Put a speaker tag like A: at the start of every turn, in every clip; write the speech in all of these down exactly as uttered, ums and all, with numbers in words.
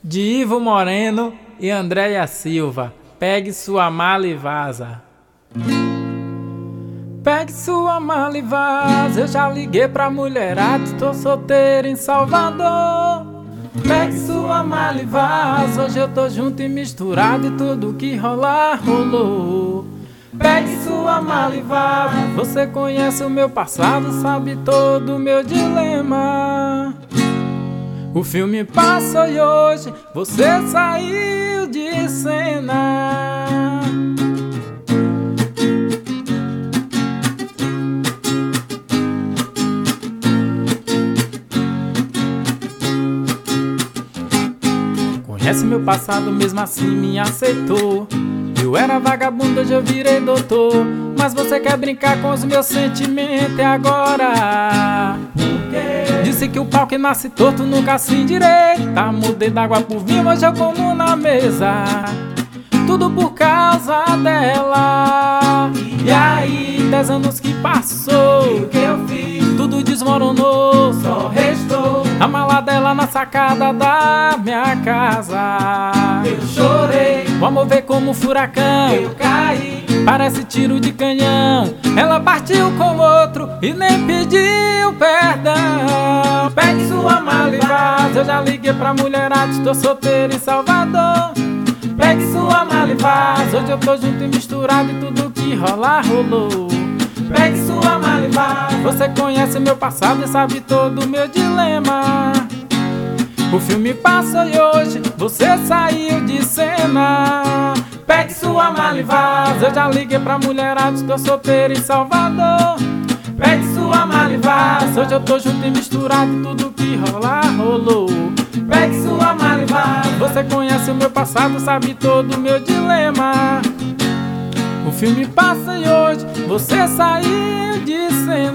A: De Ivo Moreno e Andréia Silva. Pegue sua mala e vaza. Pegue sua mala e vaza. Eu já liguei pra mulherada, estou solteiro em Salvador. Pegue sua mala e vaza. Hoje eu tô junto e misturado e tudo que rolar, rolou. Pegue sua mala e vaza. Você conhece o meu passado, sabe todo o meu dilema. O filme passa e hoje você saiu de cena. Conhece meu passado, mesmo assim me aceitou. Eu era vagabundo, hoje eu virei doutor. Mas você quer brincar com os meus sentimentos e agora? Disse que o pau que nasce torto nunca se endireita. Mudei d'água por vinho, hoje eu como na mesa. Tudo por causa dela. E aí, dez anos que passou,
B: e o que eu fiz?
A: Tudo desmoronou,
B: só restou
A: a mala dela na sacada da minha casa.
B: Eu chorei,
A: o amor veio como um furacão,
B: eu caí,
A: parece tiro de canhão. Ela partiu com outro e nem pediu perdão. Pegue sua mala e vaza. Eu já liguei pra mulherada, estou solteiro em Salvador. Pegue sua mala e vaza. Hoje eu tô junto e misturado e tudo que rolar, rolou.
B: Pegue sua mala e vaza.
A: Você conhece meu passado e sabe todo o meu dilema. O filme passa e hoje você saiu de cena.
B: Pegue sua mala e vaza.
A: Eu já liguei pra mulherada, estou solteiro em Salvador.
B: Pegue sua mala e vaza.
A: Hoje eu tô junto e misturado e tudo que rolar, rolou.
B: Pegue sua mala e vaza.
A: Você conhece o meu passado, sabe todo o meu dilema. O filme passa e hoje você saiu de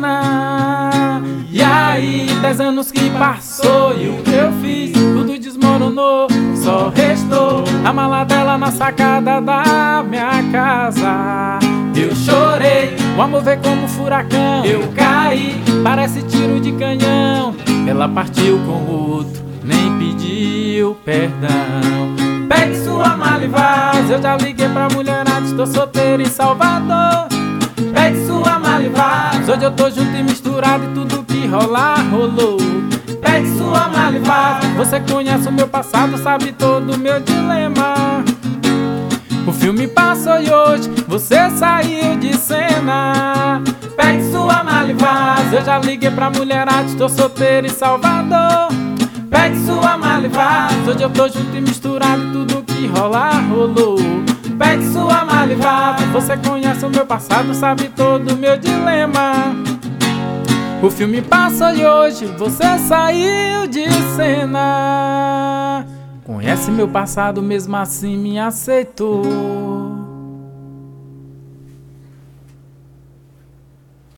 A: cena. E aí, dez anos que passou e o que eu fiz? Tudo desmoronou, só restou a mala dela na sacada da minha casa.
B: Eu chorei,
A: o amor veio como um furacão,
B: eu caí,
A: parece tiro de canhão. Ela partiu com o outro, nem pediu perdão.
B: Pegue sua mala e vaza.
A: Eu já liguei pra mulherada, estou solteiro em Salvador.
B: Pegue sua mala e vaza.
A: Hoje eu tô junto e misturado e tudo que rolar, rolou.
B: Pegue sua mala e vaza.
A: Você conhece o meu passado, sabe todo o meu dilema. O filme passou e hoje você saiu de cena.
B: Pegue sua mala e vaza.
A: Eu já liguei pra mulherada, estou solteiro em Salvador.
B: Pegue sua mala e vaza.
A: Hoje eu tô junto e misturado e tudo que rolar, rolou.
B: Pegue sua mala e vaza.
A: Você conhece o meu passado, sabe todo o meu dilema. O filme passa e hoje você saiu de cena. Conhece meu passado, mesmo assim me aceitou.